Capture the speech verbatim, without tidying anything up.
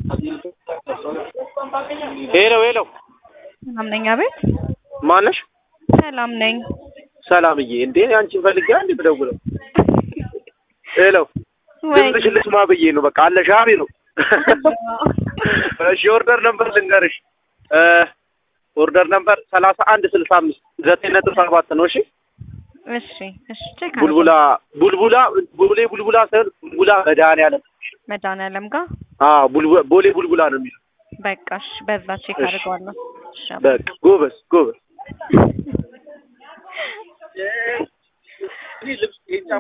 ሄሎ ሄሎ ሰላም ነኝ። አቤት ማነሽ? ሰላም ነኝ። ሰላምዬ እንዴ አንቺን ፈልጌ አንዴ ብደውለው። ሄሎ ወይ ድምፅሽ ልስማ ብዬ ነው። በቃ አለሽ አቤ ነው። እሺ ኦርደር ነምበር ልንገርሽ። ኦርደር ነምበር ሰላሳ አንድ ስልሳ አምስት ዘጠኝ ነጥብ ሰባት ነው። እሺ እሺ እሺ ቼክ ቡልቡላ ቡልቡላ ቦሌ ቡልቡላ ሰር ቡልቡላ መድኃኒዓለም መድኃኒዓለም ጋር አዎ ቡልቡላ ቦሌ ቡልቡላ ነው የሚለው። በቃ እሺ በዛ ቼክ አድርገዋለሁ። እሺ በቃ ጎበዝ ጎበዝ